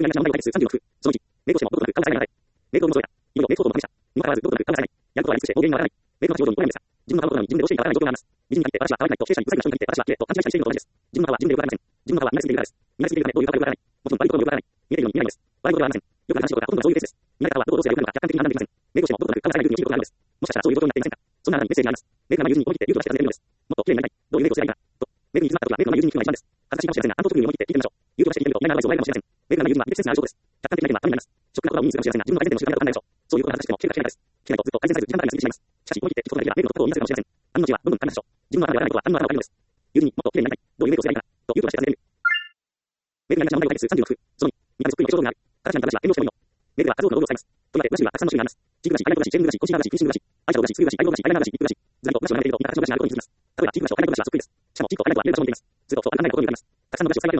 明がなしな問題を解決36。その1、メイクをしてもどうとなくかもしれない。メイクをもそえた。いよいよメイクをともでした。にもかかわらずどうとなくかもしれない。やることはやり尽くして大原因はわからない。メイクの仕事に来ないんですが、自分の顔のことなのに自分でどうしていいかわからない状況があります。美人に限って私は可愛くないと経営者に不細工な人に限って私は綺麗と勘違いしたりしているのと同じです。自分の顔は自分でよくわかりません。自分の顔は見られすぎているからです。見られすぎているためどういう顔かよくわからない。もちろん悪いこともよくわからない。見えているように見えないんです。悪いことではありません。よくある話とかほとんどそういうケースです。見られ方はどうすればよくなのか客観的に判断できません。メイクをしてもどうとなくかもしれないという仕事があるのです。もしかしたらそういう状況になっていませんか。そんなあなたにメッセージがあります。メイクがま友人に思い切って勇気を出して尋ねるのです。もっと綺麗になりたい。どういうメイクをすればいいか。と。メイクに詰まった時はメイクのま友人に聞くのが一番です。恥ずかしいかもしれませんが、単刀直入に思い切って聞いてみましょう。勇気を出して聞いてみると意外なアドバイスをもらえるかもしれません。メイクがま友人は適切な相性です。客観的な意見はためになります。食な言葉を意味するかもしれませんが、自分のアイデンティティの習慣がわからないでしょう。そういうことが恥ずかしくても聞けるか聞けないかです。聞けないとずっと改善されず自分の中で過ぎてしまいます。しかし思い切って聞くことができればメイクのことを言い出せるかもしれません。あの後はどんどん簡単でしょう。自分の頭でわからないことはあの頭でわかるのです。友人にもっと綺麗になりたい。どういうメイクをすればいいか。と勇気を出して尋ねる。メイクがなしな問題を解決36。その2、見た目そっくりの症状がある。形なんかなしは遠慮してもいいの。メイクは数多くの労力を使います。とりわけブラシにはたくさんの種類があります。チークブラシ、アイラインブラシ、ジェルブラシ、コンシーラーブラシ、フィニッシングブラシ、アイシャドウブラシ、ツーブラシ、アイブラシ、アイライナーブラシ、リップブラシ、ずらりとブラシを並べていると似た形のブラシがあることに気づきます。例えばチークブラシとアイライナーブラシはそっくりです。しかもチークとアイライナーは見る場所を似ています。ずっとそう簡単なことになります。たくさんのブラシを使い分けるのは面倒なので、一本のブラシを遠慮できるのではないかと思うのです。なかなかすぐにしてるんですがよくありません。ブラシはすごいしてるんですがよくわからないことが多いのです。この後はブラシを使い分ける際に後でいつものブラシを使い分けるようになります。またブラシの一つでメイクをするというのは何もしないことになります。メイクをしばしば試しに行うことができるのです。なぜならすぐにしてるんですがよくわからないことが多いのです。ブラシは遠慮できるので、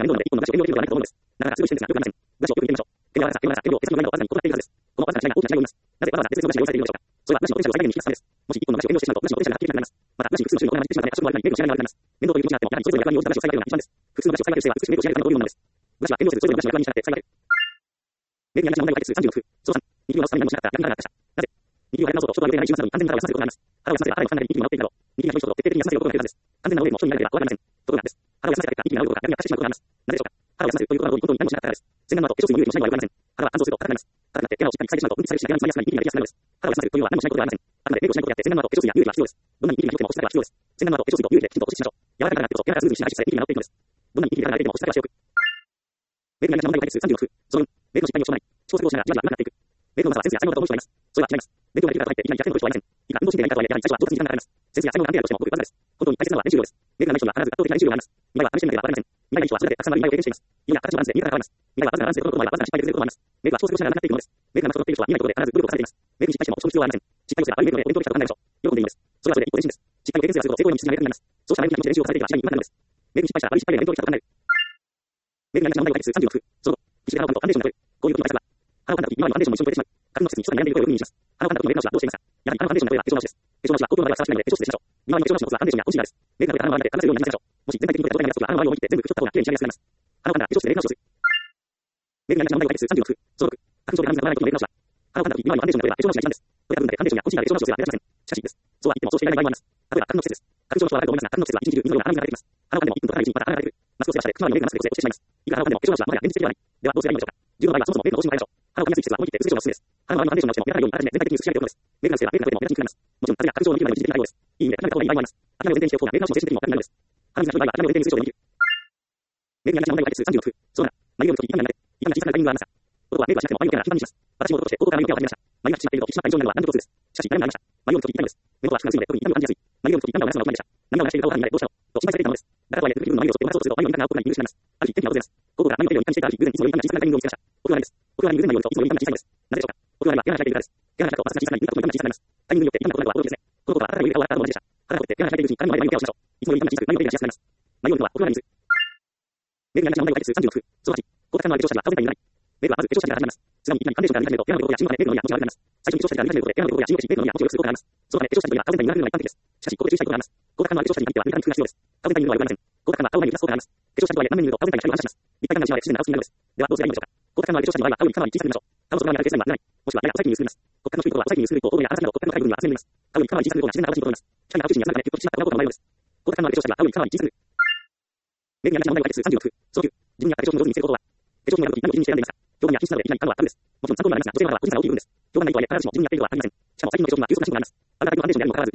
そのわずかな違いが大きな違いを生みます。なぜわざわざ別々のブラシを用意されているのでしょうか。それはブラシのポテンシャルを最大限に引き出すためです。もし一本のブラシを遠慮してしまうとブラシのポテンシャルが低いなくなります。またブラシに複数の種類の粉が混じってしまうため発色も悪くなりメイクの仕上がりが悪くなります。面倒という気持ちがあってもやはりそれぞれの役割に応じたブラシを使い分けるのが一番です。普通のブラシを使い分ける際は美しくメイクを仕上げるためのボリュームなのです。ブラシは遠慮せずそれぞれのブラシの役割に従って使い分ける。メイクがなしな問題を解決36。その3、右を直すために何もしなかった逆にならなかった。なぜ右を洗い直そうと人とは言うていない自分の完全な腹を休ませることがあります。腹を休ませればあらゆる負担なり息に治っていくだろう。右が広い人と徹底的に休ませることができるはずです。完全なお礼も人になれればわかりません。ところがです。腹を休ませた結果息に治ることが逆に悪化してしまうことがあります。なぜでしょうか。腹を休ませるということは本当に何もしなかったからです。洗顔の後、化粧水に有利もしないのはわかりません。腹は乾燥すると硬くなります。硬くなって毛がしっかり再生しまうと分泌されるし、逆に詰まりやすくなり息になりやすくなるのです。腹を休ませるというのは何もしないことではありません。あくまでメイクをしないことであって、洗顔の後、化粧水や有利が必要です。どんなに息になっても落ち着かが必要です。洗顔の後、化粧水と有利できちんと落ち着きましょう。柔らかくなってこそ毛がスムーズにしながら息に治っていくのです。どんなに息になっても落ち着かがしておく。メイクがなしな問題を解決36。その4、メイクの失敗に押し込まない。試行錯誤しながらじわじわ上手くなっていく。メイクのうまさはセンスや才能だと思う人がいます。それは違います。勉強ができるからといっていきなり100点を取る人はいません。いくら運動神経がいいかとはいえ、やはり最初は上達に時間がかかります。センスや才能が安定だとしてもごくわずかです。本当に大切なのは練習量です。メイクがない人には必ず圧倒的な練習量があります。未来は試してみなければわかりません。未来の人はそれだけたくさんの未来を経験しています。色や形のバランスで見え方が変わります。未来はわずかなバランスでこのことの場合はわずかな失敗で崩れることもあります。メイクは試行錯誤しながら上手くなっていくのです。メイクが全く整っている人は見ないことで必ず努力をされています。メイクに失敗してもその必要はありません。失敗をすれば悪いメイクのでポイントをしたことになるでしょう。喜んでいいのです。それはそれで一歩前進です。失敗を経験すればするほど成功への道筋が明確になります。そうした前向きな気持ちで練習を重ねていけば次第に上手くなるのです。メイクに失敗したら悪い失敗で勉強にしたことになる。メイクがなしな問題を解決36。その後、口で鼻を噛むとファンデーションが取れる。こういうことに対策は、鼻を噛んだ時、今のファンデーションも一緒に取れてしまう。髪の季節に一つに悩んでいる声を耳にします。鼻を噛んだ時の例直しはどうしていますか。やはり鼻のファンデーションの声は化粧直しです。化粧直しは口頭の場合はふさわしくないので化粧室でしましょう。今の化粧直しのコツはファンデーションやコンシーラーです。メイクが取れた鼻の周りまで話せるようになりましょう。もし全体的に声が状態が出す時は鼻の周りを見て全部拭き取った方が綺麗に仕上げやすくなります。鼻を噛んだら化粧室でメイク直しをする。メイクがなしな問題を解決36。その6、花粉症で髪が乾かない時のメイク直しは、鼻を噛んだ時、今のファンデーションが取れば化粧直しが一番です。取れた分だけファンデーションやコンシーラーで化粧直しをすれば目立ちません。しかしです。そうは言ってもそうしていられない場合もあります。例えば花粉の季節です。花粉症の人はあると思いますが、花粉の季節は一日中水のような鼻水が出てきます。鼻を噛んでも1分とかないうちにまた鼻が出てくる。マスクをつけた下で口周りのメイクがマスクで落ちてしまいます。いくら鼻を噛んでも化粧直しはまだ現実的ではない。ではどうすればいいのでしょうか。重要な場合はそもそもメイクの方針を変えましょう。鼻を噛みやすい季節は思い切って薄化粧のおすすめです。鼻の周りのファンデーションの直しも目立たないようにあらかじめ全体的に薄く仕上げておくのです。メイクがすればメイクが取れても目立ちにくくなります。もちろん風が花粉症の切るまでの一時的なようです。いい意味で諦めた方がいい場合もあります。諦めを前提にしておく方がメイク直しの精神的にも楽になるのです。鼻水がひどい場合は諦めを前提にする症状でできる。メイクがなしな問題を解決36。そうだ。眉を見るとき痛みが慣れ、痛みが小さなタイミングがありますが、男はメイクはしなくても眉の毛が頻繁にします。私も男として男から眉毛を始めました。眉が縮まっていると引き締まった印象になるのは何でもそうです。しかし誰もなりました。眉を見るとき痛みです。目元はしなくなるので特に痛みを感じやすい。眉を見るとき痛みを流すのがおしまいでした。涙を流している顔が見られどうしたのと心配されていたのです。だからとはいえ自分の眉を剃って同じことをすると眉の痛みが治ることに許しなります。ある日天気が訪れます。午後から眉の手を痛みしていたある日偶然いつもより痛みが小さなタイミングを見つけました。僕はないです。僕は偶然眉を見るといつもより痛みが小さいのです。なぜでしょうか。僕は今毛が生えているからです。毛が生えたとわずかに小さくなり、痛みと痛みが小さくなります。タイミングによって痛みが来るのは驚きですね。このことはあなたが指で顔を洗ったのと同じでした。腹が凝って毛が生えているうちに髪の前で眉をケアをしましょう。いつもより痛みが小さく、眉の手がしやすくなります。眉を見るとは僕はないです。メイクがなしな問題を解決36。その8、光沢感のある化粧下地は顔全体に塗らない。メイクはまず化粧下地から始めます。次にいきなりファンデーションから塗り始めると毛の汚れやシミまでメイクの匂いが持ち上がります。最初に化粧下地から塗り始めることで毛の汚れやシミメイクの匂いが持ちを良くすることがあります。そのため化粧下地というのは顔全体に塗られるのが一般的です。しかしここで注意したいことがあります。光沢感のある化粧下地に限っては塗り方に工夫が必要です。顔全体に塗るのはよくありません。光沢感は顔の前に出すことがあります。化粧下地とはいえ何面に塗ると顔全体が光を反射します。立体感が失われ自然な青筋になるのです。ではどうすればいいのでしょうか。光沢感のある化粧下地の場合は顔にかなり小さく塗りましょう。顔の外側にある血栓は塗らない。もしくはやや細いに塗ります。骨格の低いところは細いに塗ると凹凸や粗さなど骨格の高い部分には厚めに塗ります。顔にかなり小さく塗ると自然な形に整います。機械が青中心に集まってギュッと縮まった顔のようです。光沢感のある化粧下地は顔にかなり小さく塗る。メイクがなしな問題を解決36。その9、自分に合った化粧品を上手に見せることは、化粧品を選ぶとき何を基準にして選んでいますか。評判や品質などでいきなり買うのはタブです。もちろん参考になりますが、女性の肌は個人差が大きい部分です。評判がいいとはいえ、必ずしも自分に合っているとは限りません。しかも最近の化粧品は有素な種類があります。あるタイプのファンデーションであるにもかかわらず、リキッドのような幸せ化粧品、リキッドタイプのファンデーションであるにもかかわらず、あるような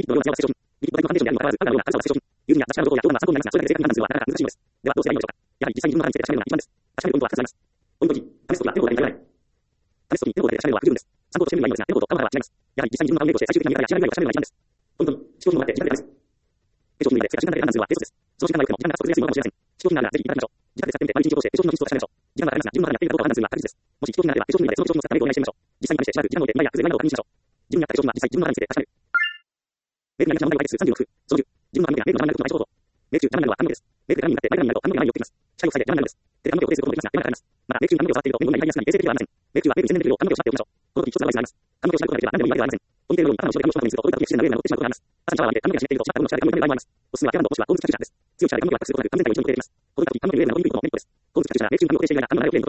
肌の厚さを化粧品、有利に合ったシャドウや評判が参考になりますが、それだけ正確に判断するのはなかなか難しいのです。ではどうすればいいのでしょうか。やはり実際に自分の肌について確かめるのが一番です。確かめるポイントは2つあります。ポイント1、試すときは手の甲だけに頼らない。試すとき手の甲だけで確かめるのは不十分です。参考としてみるのはいいのですが、手の甲と顔の肌は違います。やはり実際に自分の顔メイクをして最終的な見え方や仕上がり具合を確かめるのが一番です。ポイント2、試供品をもらって自宅で試す。化粧品で世界中で判断するのはテストです。その時間が良くても時間が不足しやすいものかもしれません。試供品ならぜひいただきましょう。自宅で使ってみて丸一日を通して化粧品の質を確かめましょう。時間がかかりますが、自分の肌に合っているかどうか判断するのは確実です。もし試供品なら化粧品ならその化粧品を使ってメイクをお願いしてみましょう。実際に試してしばらく時間を置いて見や崩れがないかを確認しましょう。自分に合った化粧品は実際自分の肌について確かめる。メイクがなしな問題を解決36。その10、自分の髪の毛がメイクの邪魔になることの相性法。メイク中邪魔になるのは髪の毛です。メイクが髪になって前髪になると髪の毛が前に寄ってきます。視界を塞いで邪魔になるのです。手で髪の毛を固定することもできますが、手間がかかります。またメイク中に髪の毛を触っていると面倒になりやすくなり衛生的ではありません。メイク中はメイクに専念できるよう髪の毛を縛っておきましょう。この時一つアドバイスがあります。髪の毛を縛ることができれば何でもいいわけではありません。ポニーテールのように頭を絞って髪を絞ると折りたたみやすいな上に乗ってしまうことがあります。朝にシャワーを浴びて髪の毛が湿っていると縛った分の力で髪の毛が痛みがあります。おすすめはティランドもしくはコーンズキャチューシャーです。強い力で髪の毛を圧迫することなく完全体を一度に固定できます。この時髪の毛が上に伸びることもメリットです。コーンズキャチューシャーはメイク中に髪の毛を固定している間髪の毛が上に伸びることができます。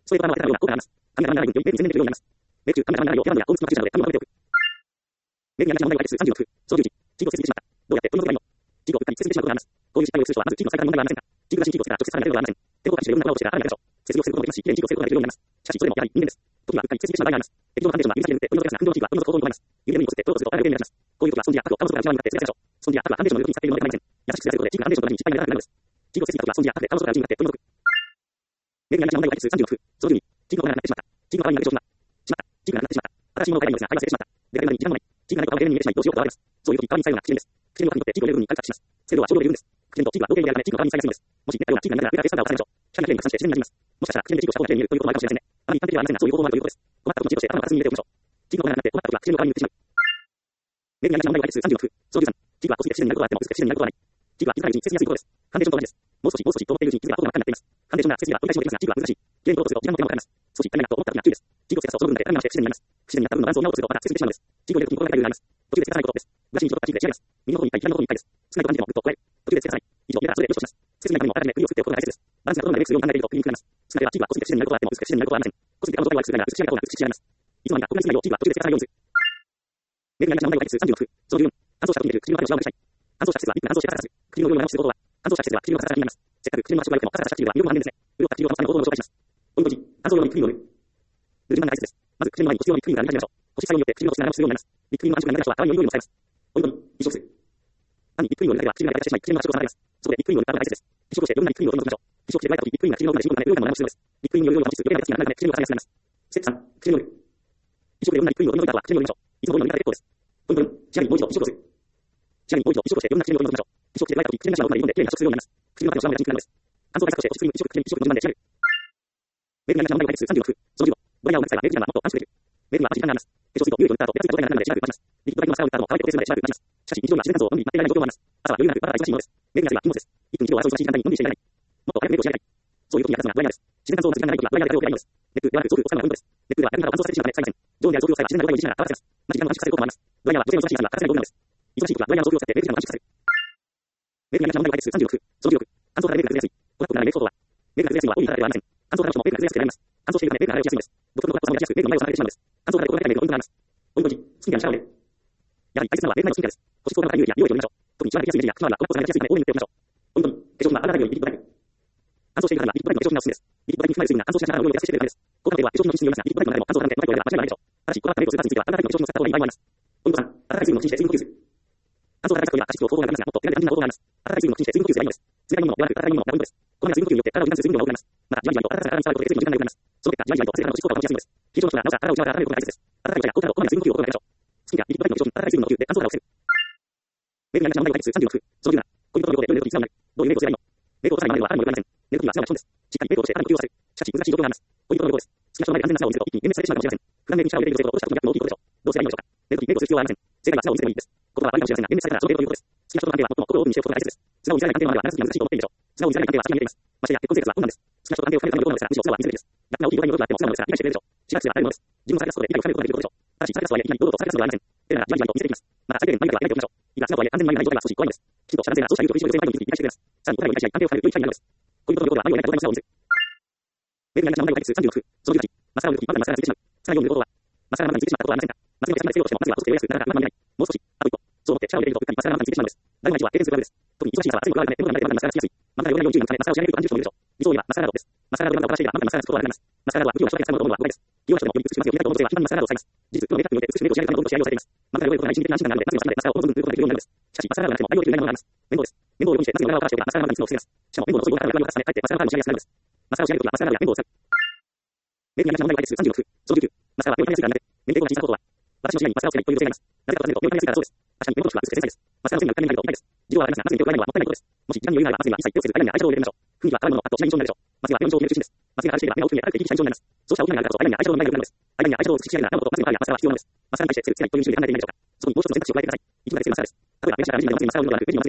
それからのような効果があります。カメラマンがより全面的になります。米中カメラマンがより手間や大きな駐車場で紙を貯めておく。メディアに問題は36、操縦時、地図を設置してしまった。どうやって取り除けばいいの？地図を設置してしまうことがあります。こういう失敗をする人はまず地図の再開に問題はありませんが、地図が新地図をつけたら直接さらなければなりません。テレコ開始でいろんなことをしてからあらないでしょう。接続することもできますし、きれいに地図を整えることができるようになります。しかし、それもやはり人間です。時はうっかり設置してしまう場合があります。適当な判定は指先で打って取り除けますが、運動の地図は取り除く方法に問題ます。指にこすって取ろうとするとあらゆる原因になります。こういう時はスポンジや角をカモスが内側に向かって強くでしょう。スポンジや角は判定の横に使っているのではありません。優しくすることで地図が判定の時に失敗がなくなるのです。地図を設置した時はスポンジや角でカモスが内側に向かって取り除く。メディアに問題は36、操縦時、地図の方がなくなってしまった。地図の代わりになってしまった。地図がなくなってしまった。新しいものを変えたいのですが、会話してしまった。で、誰に時間もない。地図がないことは永遠に見えてしまい、どうしようかとあります。そういう時、代わりに使うような口です。口の中にとって地図をレベルに解釈します。精度はちょうどレベルです。口と地図は同型にあるため、地図の代わりに使いやすいのです。もし、ネットような地図がないなら、データベースサーバーを使いましょう。機械がきれいに拡散して自然になじみます。もしかしたら、口で地図をした方がきれいに見えるということもあるかもしれませんね。あまり一般的ではありませんが、そういう方法もあるということです。困った時の地図として頭の片隅に入れておきましょう。地図の方がなくなって困った時は口の代わりに打ってしまう。メディアに問題は36、操縦さん。地図はこすって自然になることがあっても、薄くて自然になることはない。地図は気づかないうちに設置しやすいことです。ファンデーションと同じです。もう少しと思っているうちに地図が青が真っ赤になっています。ファンデーションが設置では折り返しもできますが、地図は難しい。きれいに取ろうとすると時間の手間もかかります。少し足りないなと思った時は注意です。地図を設置するとその分だけ紙がして不自然になります。不自然になった分のバランスを直そうとするとまた設置してしまうのです。地図を入れる時に心がけるようになります。途中で設かないことです。難しい地図とか地図で違います。右の方に1回、左の方に1回です。少ないと感じてもグッと加える。途中で設かない。以上、入れた後でよしとします。設備の中にもあらかじめ釘を作っておくことが大切です。バランスが整うまでするように考えているとクリーンになります。少なければ地図はこすって不自然になることがあっても薄くて自然になることはありません。こすって彼女とは薄くなり美しい方が美しく仕上がります。いつまでか国内内容地図は途中で設かないようにする。メディアに問題は36、操縦4。乾燥した時に出る口の中のシワを消したい。乾燥した施設は一分乾燥してからする。口の量を直することは、乾燥した施設は口の形になります。せっかく口の場所が良くてもカサカサした唇は色も半減ですね。潤った唇を保つための方法を紹介します。ポイント1、乾燥用にクリームを塗る。塗る順番が大切です。まず、口の前に保湿用にクリームが塗り始めましょう。保湿作用によって唇の質が直すようになります。リップクリームの安色がなくなる人は顔によりを使います。ポイント2、移植する。単にリップクリームを塗るだけは唇が乾いてしまい、唇の発色が離れます。そこでリップクリームを塗ることが大切です。移植してどんなリップクリームをどんどん塗りましょう。移植して乾いた時、リップクリームが唇の奥まで染み込むため、潤感も直す必要です。リップクリームによるような保湿、余計な形がなくなるため、唇が乾きやすくなります。ステップ3、口の塗る。移植でどんなリップクリームをどんどん塗りた後は、口の塗りましょう。いつもどんどん塗りたら結構です。ポイント4、仕上げにもう一度移植をする。仕上げにもう一度移植をしてどんな口の塗りをどんどん塗りましょう。移植して乾いた時、口の中の奥まで入り込んできれいに発色するようになります。唇の中のシワもやらしくなるのです。乾燥対策として保湿クリーム、移植の順番で仕上げる。メディアに問題は36、その15。ドライヤーを抜く際はメディアはもっと短縮できる。メディアは時間があります。化粧水と乳液を塗った後、ベタついたドライヤーになるのでしばらく待ちます。リキッドライトマスカラを塗った後も乾いて固定するまでしばらく待ちます。しかし、日常には自然乾燥を飲んで待っていられない状況もあります。朝は余裕なく、まだ忙しいものです。メディアは禁物です。1分以上は忙しい時間帯に飲んでしていられない。もっと早くメイクを仕上げたい。そういう時に役立つのがドライヤーです。自然乾燥が時間がない時はドライヤーで手を洗います。ネックではなく、ソープを使うのがポイントです。ネックでは逆に乾燥させてしまうため使いません。常温であるソープを使えば自然なドライヤーを維持しながら乾かせます。まあ、時間を短縮させることもあります。ドライヤーは女性の忙しい時間が欠かせない道具なのです。忙しい時はドライヤーのソープを使ってメイク時間を短縮させる。メディアに問題は36、その16。乾燥からメイクが崩れやすい。このメイク方法は、メイクが崩れやすいのは多いからではありません。乾燥からしてもメイクが崩れやすくなります。乾燥しているためメイクが剥がれやすいんです。独特のカットさもやりやすく、メイクの前を離れてしまうのです。乾燥から心がけたメイクのポイントがあります。ポイント1、スキンケアのシャワーを入れる。やはり大切なのはメイク前のスキンケアです。保湿を行う乳液や美容液を塗りましょう。特に一番やりやすい目地や口周りはコラッとされやすいため多めに塗っておきましょう。ポイント2、化粧品は洗わないようにリキッドライト。乾燥している方にはリキッドライトの化粧品がおすすめです。リキッドライトに含まれる水分が乾燥した肌の色を優しくしてくれるためです。高価格では化粧品の品質によりますが、リキッドライトの中でも乾燥からでドライトを入れれば間違いないでしょう。ただし、コラッとメイクをする方については、洗わない化粧品を使った方がいい場合もあります。ポイント3、温かい水分を口にして水分補給する。乾燥から対策には加湿器を方法がありますが、もっと手軽で安心な方法があります。温かい水分を口にして水分補給するがいいのです。冷たいものも柔らかく温かいものもがポイントです。このような水分補給によって体を満たす水分量が多くなります。また、じわじわと温かさが体に伝わることで水分の時間が長くなります。その結果、じわじわと汗からの保湿効果が落ちやすいのです。非常になおさら体を内側から温めることが大切です。温かいお茶やコーヒーなどこまで水分補給を心がけましょう。スキンやリキッドライトの化粧品、温かい水分の補給で乾燥肌を防ぐ。メイクに問題は36、その17。恋人の横でどういう時に使うのどういうメイクをすればいいのメイクをさらにまではあるのではありません。寝る時には素直なポジションです。しっかりメイクをして肌に呼吸をさせる。しかし、難しい状況があります。恋人の横です。好きな人の前で安全なシャワーを見せると一気に幻滅されてしまうかもしれません。普段メイクにシャワーを入れている女性と落としたことに逆の大きいことでしょう。どうすればいいのでしょうか。寝る時メイクをする必要はありません。正解は素直に見せてもいいです。言葉は悪いかもしれませんが、幻滅されたらその程度ということです。好きな人との関係は最も心をオープンにしておくことが大切です。素直に見せない関係まではならずに難しいと思っているでしょう。素直に見せない関係は先に見えています。ましてや結婚生活は困難です。好きな人と関係を深めるためのことなのですが、むしろ素直は見せるべきです。逆な大きい誤解によることがあっても素直なのですが、理解してくれるでしょう。しばらくすれば当たるものです。自分をさらけ出すことで理解を深めることができることでしょう。ただし、さらけ出すとはいえ、いきなり堂々とさらけ出すのではありません。テレビならじわじわと見せていきます。また、最低限眉毛は描いておきましょう。いくら素直とはいえ、完全に眉がない状態は少し怖いのです。きちんとした男性がそうした有力意識を女性の眉毛に理解してくれます。さらに、お互いを理解し合い、関係を深める良い機会になるのです。恋人の横では眉を描いた状態の素直を見せる。メディアに問題は36、その18。マスカラを塗るとき、まだマスカラがついてしまう。さらに読むことは、マスカラがまだついてしまったことはありませんが、マスカラがついてしまっても、まずは細くてやすく、なかなかうまく見えない。もう少し、あと一歩。そう思ってシャワーを入れると、うっかりマスカラがまだついてしまうのです。誰も一は経験するからです。特に忙しい方は暑いことがあるため、手元が慣れてまだマスカラがつきやすい。マスカラを用意するため、マスカラを仕上げると安住所もいるでしょう。理想を言えばマスカラードです。マスカラードがまだおかしいが、まだマスカラがつくことはあります。マスカラードは武器を一生懸命使うことも憧れです。利用者でもより美しくしますよ。見たいと思う女性は頻繁にマスカラードを使います。事実、プロメイクによって美しくメイクを仕上げるためのどんどん試合をされています。マスカラを用意することが一時的な安心感があるので、夏にはマスカラをその分塗ることができるようになるのです。しかし、マスカラーがなくても対応できるようになるものがあります。面倒です。面倒を用意して、夏にお腹を垂らしておけば、マスカラがまだ水を防げます。しかも、面倒の遅い動画から上着を重ね、かえってマスカラがまだ仕上げやすくなるのです。マスカラを仕上げるときはマスカラーや面倒を使う。メディアに問題は36、その19。マスカラは目を跳ねすぎから苦手。目に抵抗が小さなことは、私の視野にマスカラをつけないという女性がいます。なぜかと尋ねると、目を跳ねすぎからそうです。確かに目元の皮膚は薄くて繊細です。マスカラの線が浮かんでないと痛いです。事情はありますが、まずに手を加えないのはもったいないことです。もし時間に余裕があれば、まずには一切手をつけず、アイラインやアイシャドウを入れてみましょう。雰囲気は可愛いものをパッとしない印象になるでしょう。まずは目の印象を決める中心です。まずにからしていれば目を含め明るく生き生きした印象になります。そうした大きながあるからこそ、アイラインやアイシャドウの前が良くなるのです。アイラインやアイシャドウを美しく仕上げるなら、顔のこと、まずにパーやマスカラは必要なのです。マスカラに対してつけないという印象で離れていないでしょうか。そこにもう一つの選択肢を加えてください。一度だけつけるマスカラです。例えば、目頭から目尻までマスカラを塗るのではなく、目尻をまつげてマスカラを塗ってみてはいかがでしょうか。部分的なマスカラですが不自然ではありません。目尻から目を含めて大きくなります。目尻から目をすると、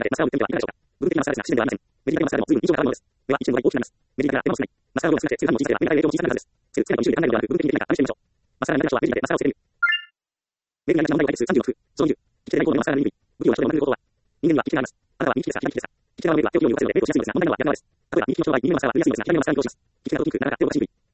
マスカラを少なくて、通販の小さいが目から目を小さくなるはずです。つけないと印象で離れるのではなく、部分的にできないか試してみましょう。マスカラになる人は目尻でマスカラをつけてみる。メディアに問題は36、その10。生きてない方でマスカラを塗る。武器を人でまとめることは、人間には生きてがあります。あなたは2匹ですか、2匹ですか。生きてがメイクは手を器用に動かせるのでメイクをしやすいのですが、問題なのはやらないです。例えば2匹の人の場合、耳のマスカラは塗りやすいのですが、左のマスカラにどうします。生きてがとピンク、なかなか手を出しにくい。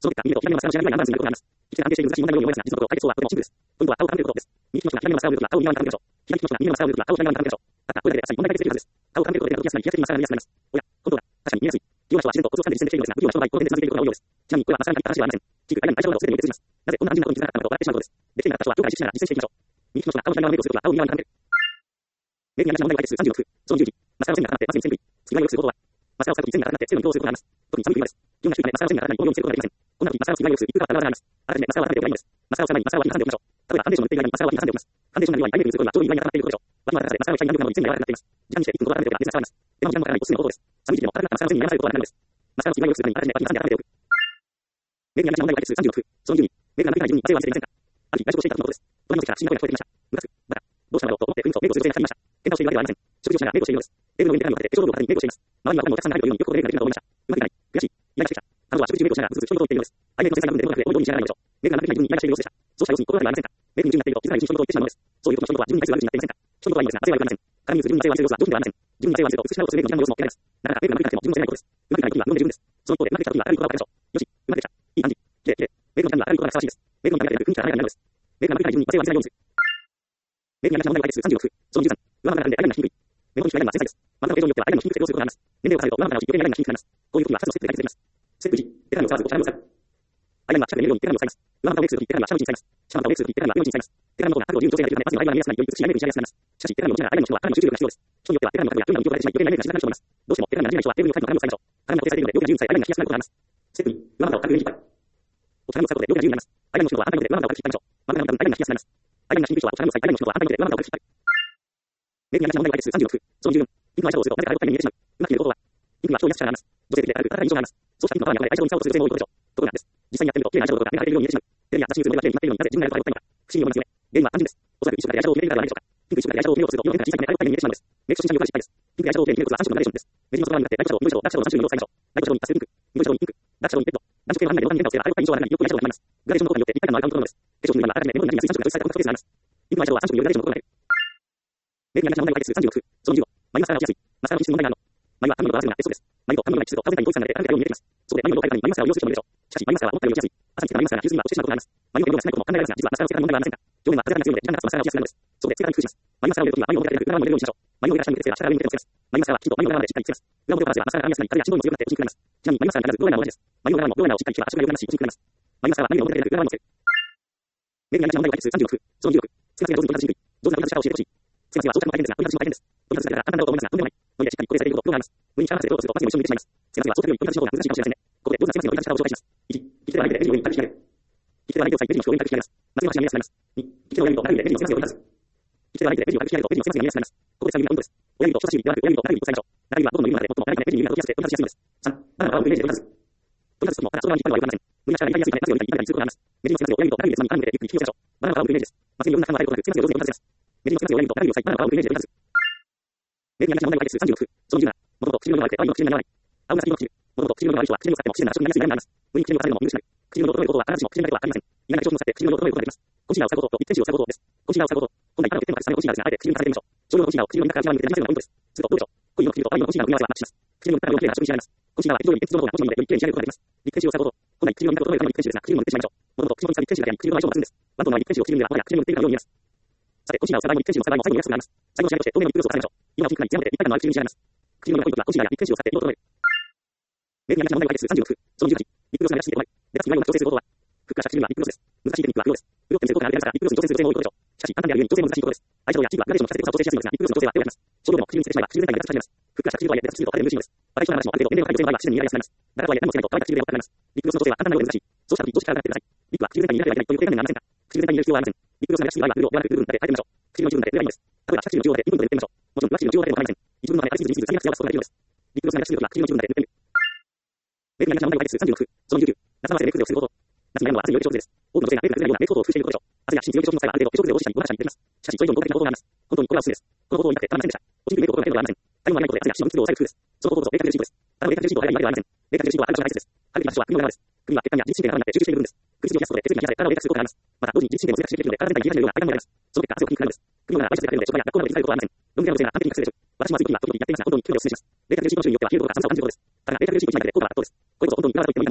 その結果、右目と左目のマスカーの違いが何マスが安定している難しい問題のように思いますが、実のところ、解決法はとてもシンプルです。ポイントは青を考えることです。右利きの人が左目のマスカーを見るときは青を右側に考えましょう。左利きの人が右のマスカーを見るときは青を左側に考えましょう。ただ、これだけで問題解決できるはずです。青を考えることで、動きやすくなり、気がつきにマスカーが見やすくなります。おや、本当だ。確かに見やすい。利用者は自然とコツを掴んで実践できているのですが、不利用な人の場合、この点でつまずいていることが多いようです。ちなみに、これはマスカーに関して話ではありません。キーク、アイアン、相性などすべてによって通じます。なぜこんな安心なことに気づかなかったのかと笑ってしまうことです。できていなかった人は、今回実施しながら実践していきましょう。右利きの人が青の左側のメイクをするときは青を右側に考える。メイクにありました問題解決36。その10時。マスカーの線が重なって、まずに線類。次はよくすることは、マスカーを使うとき線が重なって、線の移動をすることがあります。特に寒い冬場です。気温が低いため、マスカーの線が重なり、応用に見せることができません。こんな時、マスカーを次はよくするいくつかは必ずあります。あらかじめマスカーを温めておけばいいのです。マスカーを使う前にマスカーは脇に挟んでおきましょう。例えば、ファンデーションを塗っている間にマスカーは脇に挟んでおきます。ファンデーションの量は相手にすることはちょうどいい具合に固まっていることでしょう。脇までマスカーを下に何秒かの線が柔らかくなっています。時間にして1分ほど温めておけば熱が伝わります。でも時間もかからないおすすめの方法です。寒い時期でも硬くなったマスカーの線にやらされることはないのです。マスカーを次はよくするためにあらかじめ脇に挟んで温めておく。メイクにありました問題解決36。その12。メイクが抜けない順に汗を浴びせていませんか？ある日、外食をしていた時のことです。隣の席から不審な声が聞こえてきました。ムカつく、バカ、どうしたのだろうと思ってふみとメイクをする女性が去りました。喧嘩をしているわけではありません。食事をしながらメイクをしているのです。テーブルの上に手紙をかけて化粧道具を片手にメイクをしています。周りには他にもお客さんが入るようによくこのメイクができるなと思いました。うまくいかない。悔しい。イライラしてきた。彼女は食事中メイクをしながらずっと人のことを言っているのです。相手の先生が組んでどうなくておいどうに仕上がらないのでしょう。メイクがなくてない順にイライラしている様子でした。そうした様子に心当たりはありませんか？メイクに夢中になっていると気づかないうちに人のことを言ってしまうのです。そういう時の人のことは自分に対する悪口になっていませんか？人のことはいいのですが、汗はよくありません。鏡に映る自分に汗を浴びせる様子は上品ではありません。自分に汗を浴びせると美しくなろうとするメイクの時間の様子も嫌いです。なかなかメイクがなくても自分のせないことです。うまくいかない時は飲んで十分です。その一方でうまくいった時は明るい言葉をかけましょう。よし、うまくできた。いい感じ。きれいきれい。メイクの時間には明るい言葉がふさわしいです。メイクの時間が空気から離れるのです。メイクがなくてない順に汗を浴びせないようにする。メイクにありました問題解決36。その13。上腹が並んでアイラインが低い。目元に光が繊細です。またの形状によってはアイラインの低く設定をすることがあります。年齢を重ねると上腹が落ち、余計にアイラインが低くなります。こういう時には2つのステップで解決できます。ステップ1、手紙を触らず、お茶を使う。アイラインは近くで見るように手紙を使います。上腹をメイクするとき、手紙は下の位置に使います。下腹をメイクするとき、手紙は上の位置に使います。手紙の方が角度を自由に調整ができるため、まずのアイラインが見やすくなり、より美しいアイメイクに仕上げやすくなります。しかし、手紙を持ちながらアイラインの人はかなりの集中力が必要です。人によっては手紙の角度や手紙の向きを変えてしまい、余計なアイメイクがしづらくなる人もいます。どうしても手紙が馴染めない人はテーブルに書いても紙を使いましょう。紙が固定されているので、両手が自由に使い、アイラインが引きやすくなることがあります。ステップ2、上腹を軽く上に引っ張る。お茶紙を使うことで両手が自由になります。アイラインの人は反対の手で上腹を軽く引っ張りましょう。真ん中の多分アイラインが引きやすくなります。アイラインがしにくい人はお茶紙を使い、アイラインの人は反対の手で上腹を軽く引っ張る。メイクにありました問題解決36。その14。ピンクのアイシャドウをすると誰かがよく見えてしまう。うまく言えることは、ピンクは人を癒す力があります。女性的で明るく温かい印象があります。そうしたピンクのパワーに溢れアイシャドウに使おうとする女性も多いことでしょう。ところがです。実際にやってみると、綺麗なアイシャドウが目が腫れているように見えてしまう。テレビや雑誌に映るモデルが綺麗になっているのになぜ自分がやることがよくないのか、不思議に思いますよね。原因は単純です。おそらく一緒くらいアイシャドウを決めているからではないでしょうか。ピンク一緒くらいアイシャドウを決めようとすると、色の変化が小さくなり明るく見えてしまうのです。メイク初心者によくある失敗です。ピンクやアイシャドウを決める技術は3種のグラデーションです。目尻の外側に向かってライトシャドウ、緑シャドウ、ダークシャドウの3種類の色を使いましょう。ライトシャドウにパステルピンク、緑シャドウにピンク、ダークシャドウにレッド。暖色系の範囲内で色が見えるので、明るい印象はならないよくアイシャドウが決まります。グラデーションの効果によって立体感のあるアウトローです。化粧水にはあらかじめ目元になりやすい3色が表示されたことが特徴ですがあります。ピンクのアイシャドウは3色によるグラデーションの効果がある。メイクにありました問題解決36。その15。眉マスカラを落ちやすい。マスカラの質に問題があるの。眉は髪の色が鮮やかなベストです。眉と髪の色が一致すると顔全体に統一感が出て明るいように見えてきます。そこで眉の色を変えるために眉マスカラを利用する人もいるでしょう。しかし眉マスカラは思ったより落ちやすい。朝につけた眉マスカラが急須には落ちてしまうことがあります。眉の色が少ないことも考えられますが、実はマスカラをつけた問題はありませんか？表面は風が強いので時間が経つとマスカラが落ちやすくなるのです。そこでつけ方に工夫します。眉マスカラを入れるときは眉の表だけでなく裏側も入れるようにしましょう。眉の上から下に向けてつけたら下から上に向けてもつけます。眉マスカラはきちんと眉の裏側までしっかりつけます。裏表からつけばマスカラが髪やすくなり、影や振動にも強くなって落ちにくくなります。ちなみに眉マスカラに限らずブローラーも同じです。眉の裏側もブローラーをしっかり引けば足が良くなるし落ちにくくなります。眉マスカラは眉の表だけでなく裏側もつける。メイクにありました問題解決36。その16。つけまつげが上手に取り出しにくい。上手な取り出し方を教えてほしい。つけまつげは装着も大変ですが、取り外しも大変です。取り外しだけなら簡単だと思いますが、とんでもない。のりでしっかり固定されていることがあります。上に力がせて取ろうとするとまつげも一緒に抜けてしまいます。つけまつげは装着より取り外しの方が難しいかもしれませんね。ここで上手なつけまつげの取り出し方を紹介します。1、利き手は相手でレジの上に軽く引き上げる。利き手は相手を塞いでレジの上に軽く引き上げます。まつげの端が見やすくなります。2、利き手の親指と中指でレジのつけまつげを取り出す。利き手は相手でレジを軽く引き上げるとレジのつけまつげが見やすくなります。ここで使う指のポイントです。親指と人差し指ではなく親指と中指を使いましょう。中指はどの指の中で最も長いためレジに指が取り出しやすくて取り出しやすいのです。3、バナナを青くイメージで取り出す。取り出すときもただ外側に引っ張るのはよくありません。無理な力が痛みやすいためマツゲを痛めたりすることがあります。メジのつけまつげを親指と中指でつまみ絡めてゆっくり引き寄せましょう。バナナを青くイメージです。マツゲにいろんな感が入ることなくつけまつげを上手に取り出せます。メジのつけまつげを親指と中指を塞いバナナを青くイメージで取り出す。メジにありました問題解決36。その17。もともと唇の色が悪くてワインの唇にならない。青紫色の唇。もともと唇の色が悪い人は唇に使っても自然な場所になりやすい悩みがあります。無に唇を重ねるのも許しない。唇の色を整えることは必ずしも唇だけとは限りません。意外な化粧品を使って唇の色を整えることができます。コンシーラーを使うこととリップペンシルを使うことです。コンシーラーを使うこと。本来肌の欠点まで下げコンシーラーですが、あえて唇に重ねてみましょう。少量のコンシーラーを唇の中から一番に向けてなじませるのがポイントです。するとどうでしょう。濃い色の唇と淡い色のコンシーラーの組み合わせはマッチします。唇の塗ったらより綺麗な色に仕上がります。コンシーラーは非常に別の方が欲しいのでより綺麗に仕上げることができます。リップペンシルを使うこと。本来唇の見たことのよりリップペンシルですが、唇も塗ってしまいましょう。もともと唇のリップペンシルだけに唇の相性も抜群です。ワントンのリップペンシルを唇ではもはや唇の塗っているかのように見えます。さて、コンシーラーを使う前にリップペンシルを使う前も最後に安くなります。最後の仕上げとして透明のリップグロスを重ねましょう。今のピンクが艶まで立体感のある唇に仕上がります。唇のポイントはコンシーラーやリップペンシルを使って色を整える。メイクにありました問題解決36。その18。リップグロスが出してこない。目立つ岩を調整することは。復活した唇にはリップグロスです。難しいテクニックは黒です。潤って見せる効果があるですが、リップグロスに調整する女性も多いことでしょう。しかし、簡単である上に調整も難しいことです。アイシャドウやチークはグラデーションをさせて濃さを調整しやすいのですが、リップグロスの調整は手をやります。少量でも唇につけてしまえば唇全体が脱し始めます。復活した唇とはいえ、目立つ唇と肌で無視のです。バリエーションの話もある程度年齢が高い女性の場合は自然に見られやすくなります。だからとはいえ、何もつけないと乾いた唇でも高くなります。リップグロスの調整は簡単なようで難しい。そうした時どうして力がかかってください。リップは唇全体に入れなければいけないという固定概念がありませんが、唇全体に入れる必要はありません。リップグロスが出し唇は今、黒、ではなく、ブルーになって変えてみましょう。唇の一部分だけ塗ればいいのです。例えば、下唇の中央だけ2分で塗ってみましょう。もちろん、上唇の中央だけでも構いません。一部分の中で軽すぎずに下げなくてはすことができるのです。リップグロスが出し唇は唇の一部分だけ塗ってみる。メイクにありました問題解決36。その19。夏合わせでメイクをすること。夏にやるのは汗により上手です。多くの女性がメイクが出るようなメイクコートを工夫していることでしょう。汗や芯強い化粧品の際はある程度化粧水を落ちたり、ごまかしたりできます。しかし、それ以上に効果的な方法があります。本当にこれはおすすめです。この方法を言いたくてたまりませんでした。落ちにくいメイクを行う程度ではありません。誰もがないことで汗や芯の密度を抑える工夫です。その方法こそメイクが出る進行です。ただメイクが出る進行を早いわけではありません。メイクが出る進行はある場所が大切です。ある場所は首の側です。首は血管や自律神経が絡まって集中している部分です。首筋を冷やすことで血液が冷やされ体を冷却することがあります。また同時に自律神経も冷却しているので体全体に冷えるような間があります。その結果汗をかきにくくなるのです。首の側がワイシャツでかかるので職場や学校などで疲れることはありません。ロン毛の女性が完璧に隠せるでしょう。私も暑い時には時々やっていますが本当に気分をお勧めします。冷却重心の種類によっては冷えることが寒さを感じることです。ただ冷却重心以外で効果は圧倒です。これこそ本当にいかがと言ってもいいかもしれません。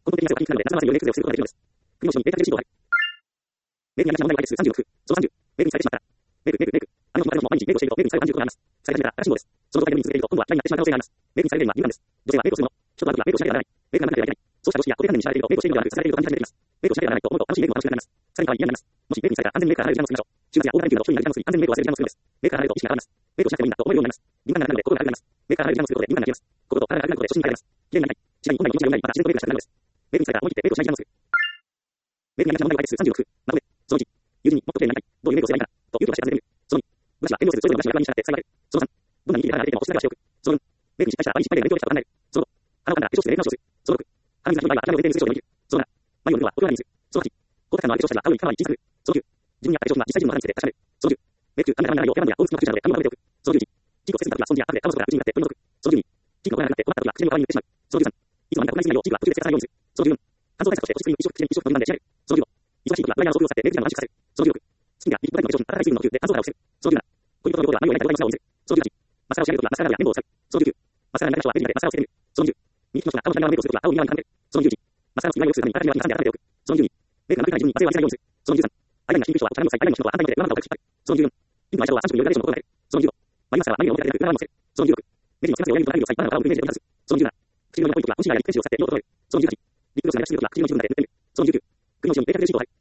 根本的な性は筋肉なので、なさませによりネクゼをすることができるのです。国の承認、データベース指導は、メグにありがちな問題はです。36、ゾ30、メグにされてしまった。メグ、あの人も毎日メグをしていると、メグにされる30個があります。され始めたら新しい号です。その状態でメグに続けると、今度は嫌になってしまう可能性があります。メグにされるには敏感です。女性はメグをするもの。人とはメグをしなければならない。メグがなければいけない。そうした常識や固定観念に縛られていると、メグをしているのではなく、されていると感じ始めています。メグをしなければならないと思うと、楽しいメグを楽しくなります。さらには嫌になります。もしメグにされたら安全にメグから離れる時間を作りましょう。週末やオーバーライフの人になる時間を作り、安全にメグを忘れる時間を作るのです。メグから離れると意識が変わります。メグをしなくてもいいんだと思えるようになります。敏感がなくなるので心が楽になります。メグから離れる時間を作ることで敏感になります。心と体が楽になることで初心に帰れます。綺麗になりたい。次第に本来の気持ちが良くなり、また自然とメグがしたくなるのです。メグにされたら思い切ってメグをしない時間を作る。メグにありがちな問題はです。36、まとめ。その1、友人にもっと綺麗になりたい。どういうメグをすればいいのか。と勇気を出して尋ねる。その2、私は遠慮せずそれぞれの私の役割に従って伝えられる。その3、どんなにいい例が出てもおすすめはしておく。その4、メグに失敗したら毎日失敗で勉強できたと考える。その5、鼻をかんだら化粧室でメイク直しをする。その6、鼻水がひどい場合は諦めを前提にする症状できる。その7、眉を塗るのはお手洗いにする。その8、高タカのある化粧したら顔にカバーに小さく。その9、自分に合った化粧品は実際自分の肌につけて確かめる。その10、メイク中、髪がないよう手間や効率の工夫などで髪を留めておく。その11、チークをせずに立つはスポンジやパフで顔の外から口に向かって取り除く。その12、チークが来なくなって困った時は口紅を代わりに塗ってしまう。その13、いつもあんなこんなにすぎないようチークは途中で使わないようにする。その14、乾燥対策として保湿クリーム1色と2番で仕上げる。その15、忙しい時はドライヤーの速度を使ってメイク時間を短縮させる。その16、スキンやリップタイプの化粧品、温かい水分の補給で乾燥肌を防ぐ。その17、恋人の両方では眉を描いた状態の素顔を見せる。その18、マスカラを仕上げるときはマスカラなどや綿棒を使う。その19、マスカラが苦手な人は手でマスカラをつけてみる。その20、人気の人が顔の下にメイクをするときは顔を右側に傾ける。その21、マスカラの隙間を良くするために体には2、3で温めておく。その22、メイクがなくなる自分に汗を当てないようにする。その23、アイラインが引く人はお茶の際、アイラインの人は反対に持って上の顔を隠し引っ張る。その14、ピンクのアイシャドウは3色によるグラデーションのことを変える。その15、眉マスカラは眉毛の表だけでなく裏側も乗せる。その16、目尻のつけまつげを親指と中指を使い、バナナの皮をイメージで取り出す。その17、唇の色ポイントはコンシーラーやリップペンシルを使って色を整える。その18、リップグロスが安い色は唇の一部分で塗ってみる。その19、首の後ろにデータベースシートを貼る。